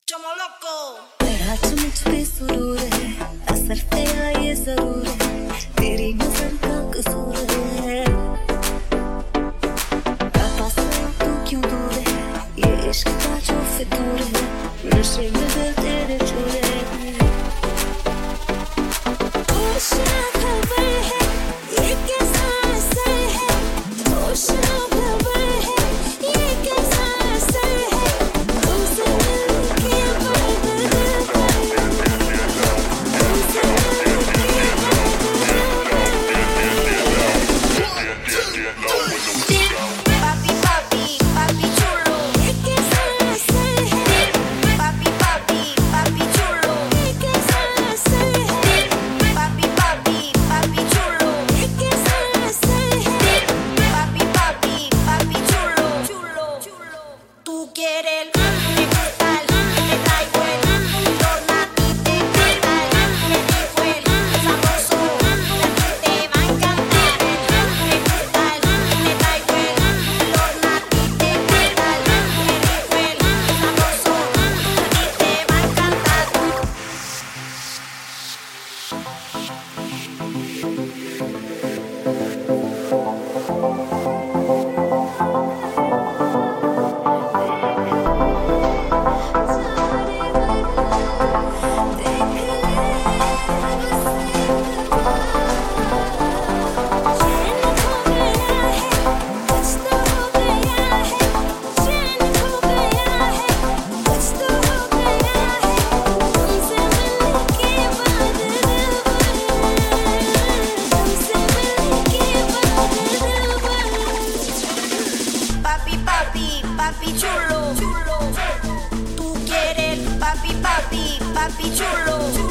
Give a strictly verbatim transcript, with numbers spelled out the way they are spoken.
Chomo loco. तेरा मुझ पे सुरूर है, असर तेरा ये जरूर है, तेरी नजर का कसूर है। पापा से तू क्यों दूर है, ये इश्क का जो फितूर है, नशे में दिल तेरे चूर है। होश ना खबर है, ये कैसा असर है, होश ना खबर है, ये कैसा असर है, तुमसे मिलके Papi, papi, papi chulo. ये कैसा असर है, Papi, papi, papi chulo. ये कैसा असर है, Papi, papi, papi chulo. ये कैसा असर है। Papi, papi, papi chulo. Chulo, chulo. Tú quieres el, te gusta el, te traigo el, tornado te encanta el, te digo el, sabroso, a ti te va a encantar el, te gusta el, te traigo el, tornado te encanta el, te digo el, sabroso, a ti te va a encantar. Papi, papi, papi chulo, chulo. Tú quieres el papi, papi, papi chulo.